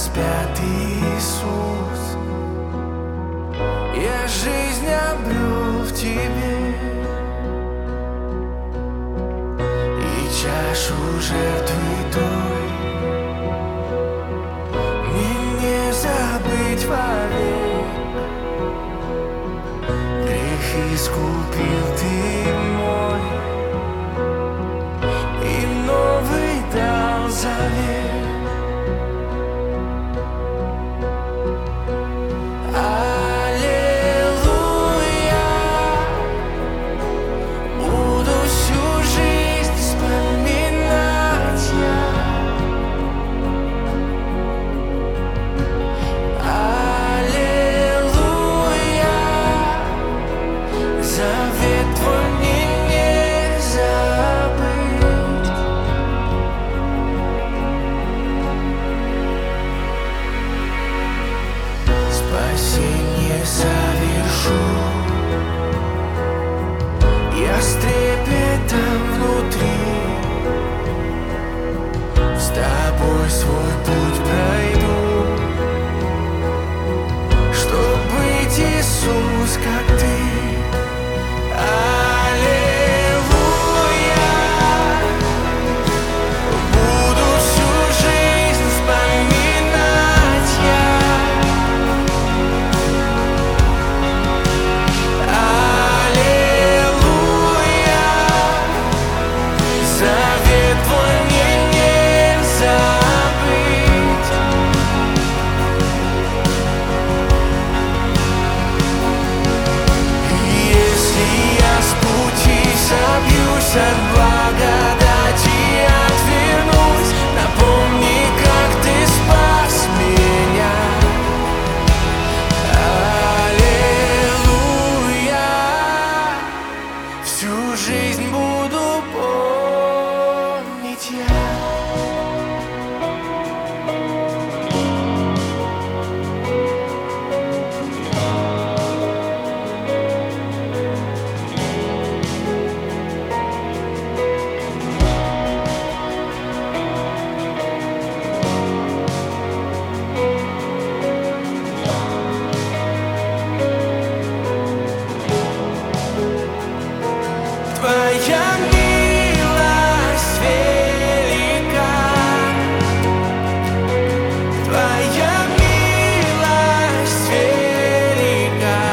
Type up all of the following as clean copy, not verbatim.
распятый Иисус. Я жизнь обрел в Тебе, и чашу жертвы той мне не забыть вовек. Грех искупил Ты мой, и новый дал завет. Спасение совершу я с трепетом внутри, с Тобой свой путь пройду, чтоб быть, Иисус, как Ты. От благодати отвернусь, напомни, как Ты спас меня. Аллилуйя, всю жизнь буду помнить я. Твоя милость велика, Твоя милость велика.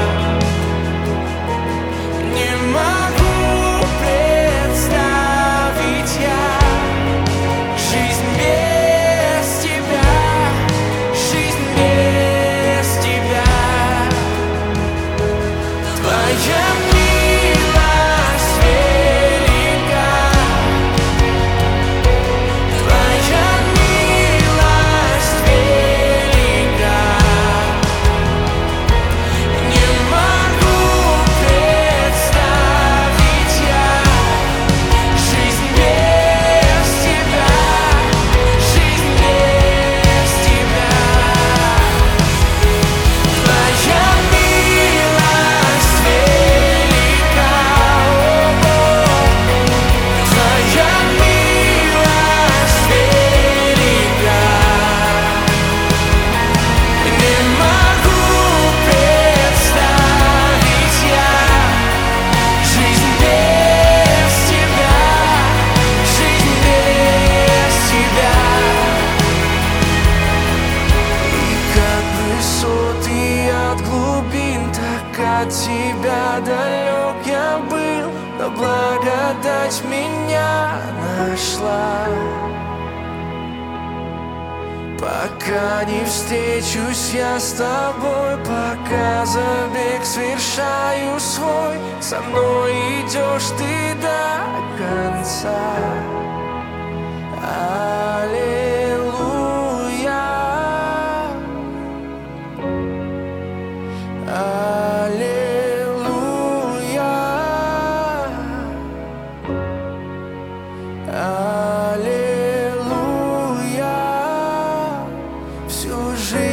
Не могу представить я жизнь без Тебя, жизнь без Тебя. Твоя от Тебя далек я был, но благодать меня нашла. Пока не встречусь я с Тобой, пока забег совершаю свой, со мной идешь Ты до конца. Аллилуйя, аллилуйя, аллилуйя. Всю жизнь